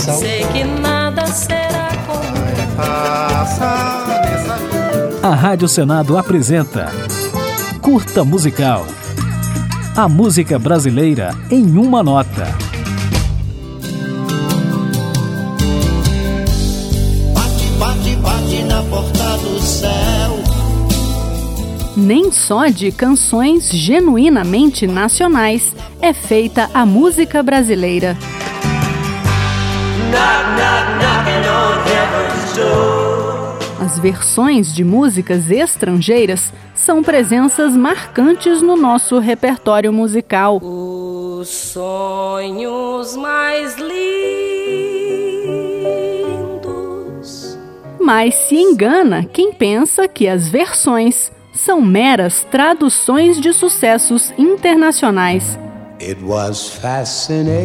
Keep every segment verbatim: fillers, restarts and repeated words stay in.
Missal. Sei que nada será como A Rádio Senado apresenta Curta Musical. A música brasileira em uma nota. Bate, bate, bate na porta do céu. Nem só de canções genuinamente nacionais é feita a música brasileira. Knock, knock, knocking on heaven's door. As versões de músicas estrangeiras são presenças marcantes no nosso repertório musical. os sonhos mais lindos. Mas se engana quem pensa que as versões são meras traduções de sucessos internacionais. It was fascination.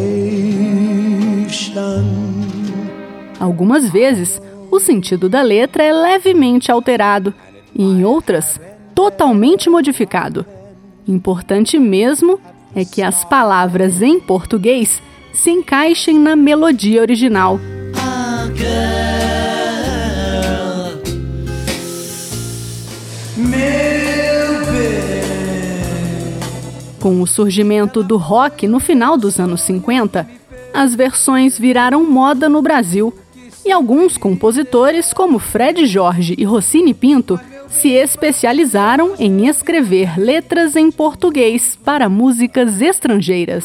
Algumas vezes, o sentido da letra é levemente alterado e, em outras, totalmente modificado. Importante mesmo é que as palavras em português se encaixem na melodia original. Oh, girl. Meu bem. Com o surgimento do rock no final dos anos cinquenta, as versões viraram moda no Brasil e alguns compositores, como Fred Jorge e Rossini Pinto, se especializaram em escrever letras em português para músicas estrangeiras.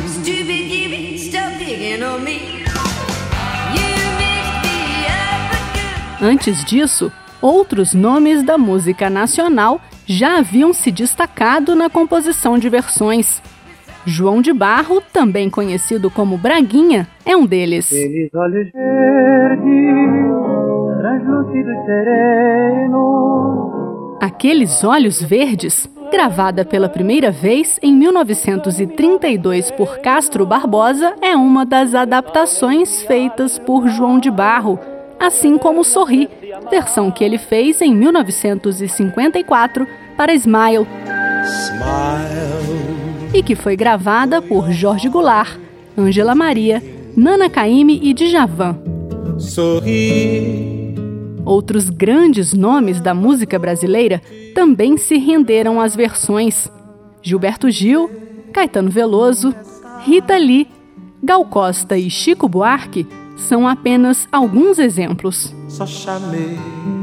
Antes disso, outros nomes da música nacional já haviam se destacado na composição de versões. João de Barro, também conhecido como Braguinha, é um deles. Aqueles olhos verdes, translúcidos serenos. Aqueles Olhos Verdes, gravada pela primeira vez em mil novecentos e trinta e dois por Castro Barbosa, é uma das adaptações feitas por João de Barro, assim como Sorri, versão que ele fez em mil novecentos e cinquenta e quatro para Smile. Smile. E que foi gravada por Jorge Goulart, Ângela Maria, Nana Caymmi e Djavan. Sorri. Outros grandes nomes da música brasileira também se renderam às versões. Gilberto Gil, Caetano Veloso, Rita Lee, Gal Costa e Chico Buarque são apenas alguns exemplos. Só chamei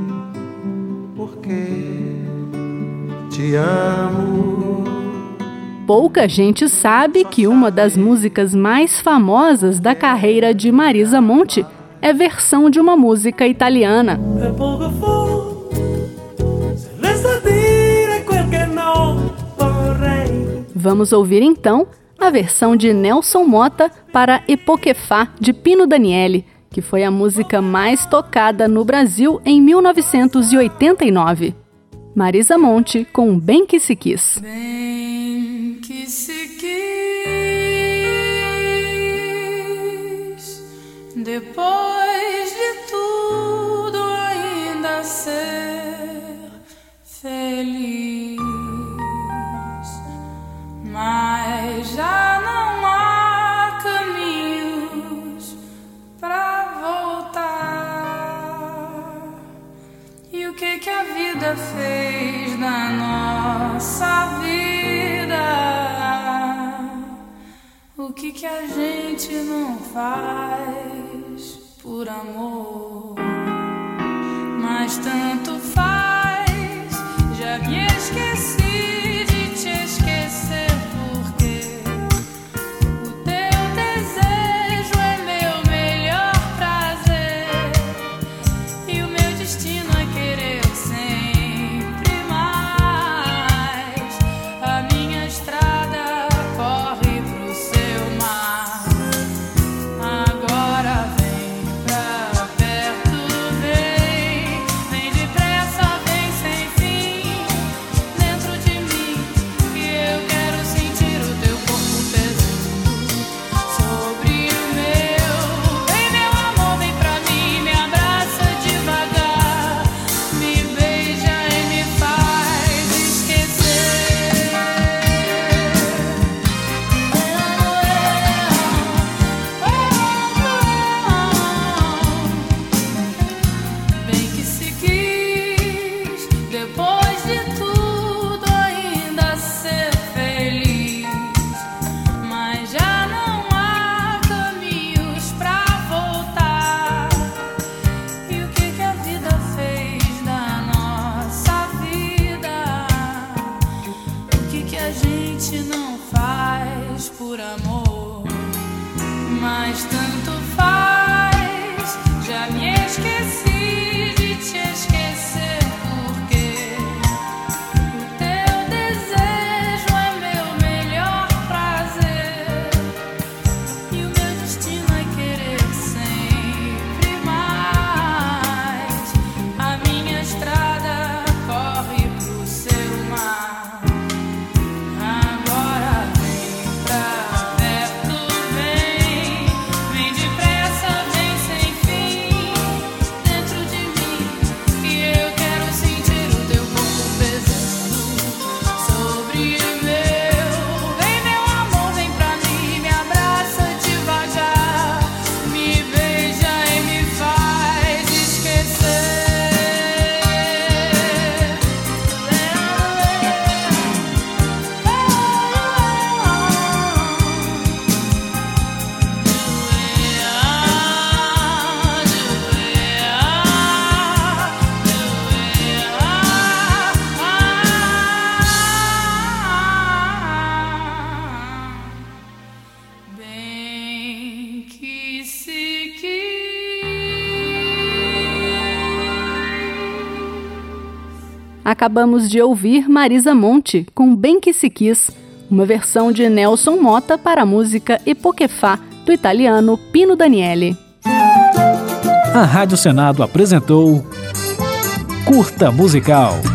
porque te amo. Pouca gente sabe que uma das músicas mais famosas da carreira de Marisa Monte é versão de uma música italiana. Vamos ouvir então a versão de Nelson Motta para Epoquefá, de Pino Daniele, que foi a música mais tocada no Brasil em mil novecentos e oitenta e nove. Marisa Monte com Bem Que Se Quis. Bem que se quis, depois de tudo ainda ser feliz, mas já não há caminhos pra voltar. E o que que a vida fez na nossa vida? O que que a gente não faz por amor? Mas tanto faz, já me esqueci de te esquecer, porque o teu desejo é meu melhor prazer e o meu destino é querer sempre mais. A minha estrada corre pro seu mar. Agora vem pra perto, vem, vem depressa, por amor, mas tanto faz, já me esqueci de te esquecer, porque o teu desejo é meu melhor prazer, e o meu destino é querer sempre mais. A minha estrada corre pro seu mar. Agora vem pra perto, vem, vem depressa, vem sem fim, dentro de mim, que eu quero sentir o teu corpo pesando sobre o meu. Vem, meu amor, vem pra mim, me abraça devagar, me beija e me faz esquecer. Bem que se Acabamos de ouvir Marisa Monte com Bem Que Se Quis, uma versão de Nelson Motta para a música Epoquefá, do italiano Pino Daniele. A Rádio Senado apresentou Curta Musical.